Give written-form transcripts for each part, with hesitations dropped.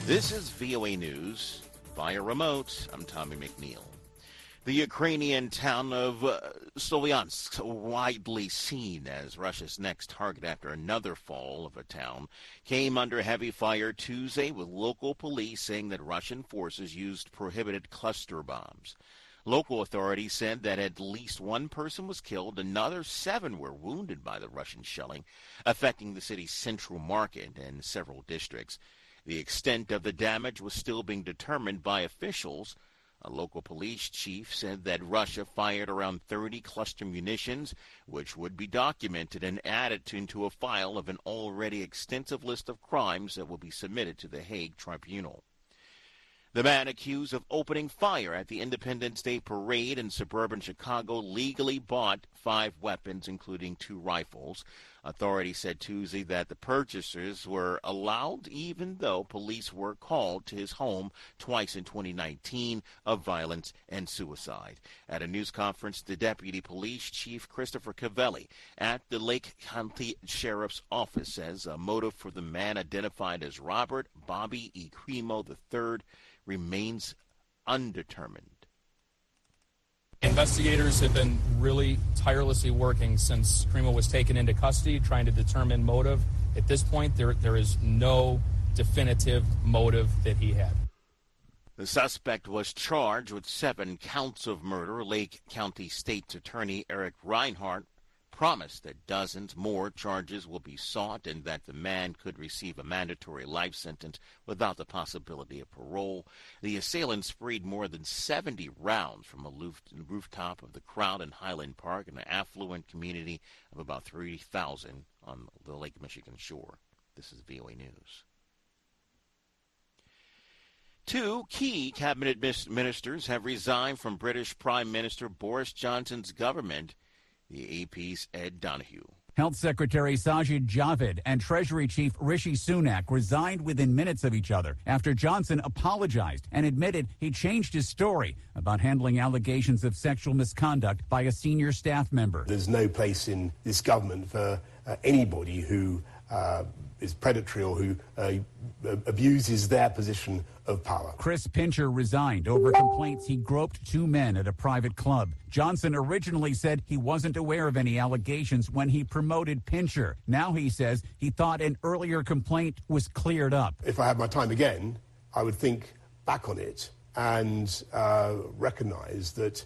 This is VOA News. Via remote, I'm Tommy McNeil. The Ukrainian town of Sloviansk, widely seen as Russia's next target after another fall of a town, came under heavy fire Tuesday, with local police saying that Russian forces used prohibited cluster bombs. Local authorities said that at least one person was killed, another 7 were wounded by the Russian shelling, affecting the city's central market and several districts. The extent of the damage was still being determined by officials. A local police chief said that Russia fired around 30 cluster munitions, which would be documented and added into a file of an already extensive list of crimes that will be submitted to the Hague Tribunal. The man accused of opening fire at the Independence Day parade in suburban Chicago legally bought 5 weapons, including 2 rifles. Authorities said Tuesday that the purchasers were allowed, even though police were called to his home twice in 2019 of violence and suicide. At a news conference, the deputy police chief, Christopher Cavelli, at the Lake County Sheriff's Office says a motive for the man identified as Robert Bobby E. Cremo III remains undetermined. Investigators have been really tirelessly working since Cremo was taken into custody, trying to determine motive. At this point, there is no definitive motive that he had. The suspect was charged with 7 counts of murder. Lake County State's Attorney Eric Reinhardt promised that dozens more charges will be sought and that the man could receive a mandatory life sentence without the possibility of parole. The assailant sprayed more than 70 rounds from a rooftop of the crowd in Highland Park, an affluent community of about 3,000 on the Lake Michigan shore. This is VOA News. 2 key cabinet ministers have resigned from British Prime Minister Boris Johnson's government. The AP's Ed Donahue. Health Secretary Sajid Javid and Treasury Chief Rishi Sunak resigned within minutes of each other after Johnson apologized and admitted he changed his story about handling allegations of sexual misconduct by a senior staff member. There's no place in this government for anybody who is predatory or who abuses their position of power. Chris Pincher resigned over complaints he groped 2 men at a private club. Johnson originally said he wasn't aware of any allegations when he promoted Pincher. Now he says he thought an earlier complaint was cleared up. If I had my time again, I would think back on it and recognize that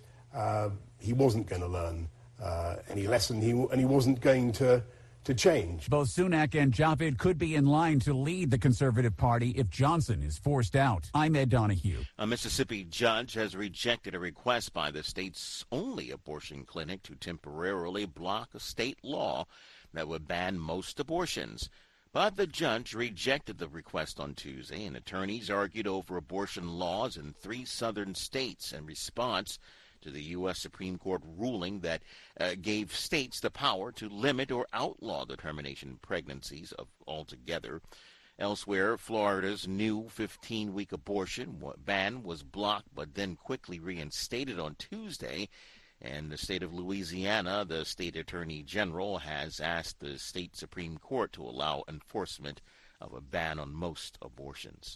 he wasn't going to learn any lesson and he wasn't going to change. Both Sunak and Javid could be in line to lead the Conservative Party if Johnson is forced out. I'm Ed Donahue. A Mississippi judge has rejected a request by the state's only abortion clinic to temporarily block a state law that would ban most abortions. But the judge rejected the request on Tuesday, and attorneys argued over abortion laws in 3 southern states in response to the U.S. Supreme Court ruling that gave states the power to limit or outlaw the termination of pregnancies altogether. Elsewhere, Florida's new 15-week abortion ban was blocked but then quickly reinstated on Tuesday. And the state of Louisiana, the state attorney general, has asked the state Supreme Court to allow enforcement of a ban on most abortions.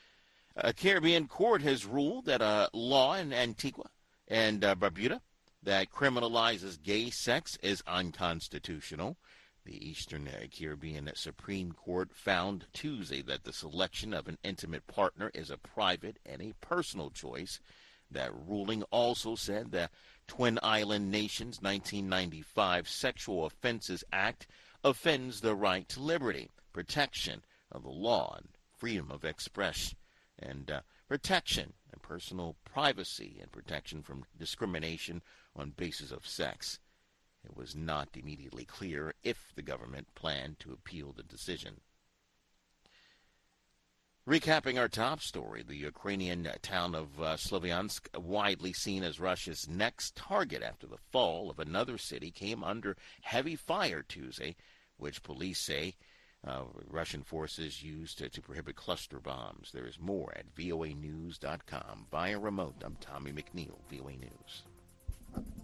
A Caribbean court has ruled that a law in Antigua and Barbuda that criminalizes gay sex is unconstitutional. The Eastern Caribbean Supreme Court found Tuesday that the selection of an intimate partner is a private and a personal choice. That ruling also said the Twin Island Nations 1995 Sexual Offenses Act offends the right to liberty, protection of the law, and freedom of expression, and protection and personal privacy and protection from discrimination on basis of sex. It was not immediately clear if the government planned to appeal the decision. Recapping our top story, the Ukrainian town of Sloviansk, widely seen as Russia's next target after the fall of another city, came under heavy fire Tuesday, which police say Russian forces used to prohibit cluster bombs. There is more at voanews.com. Via remote, I'm Tommy McNeil, VOA News.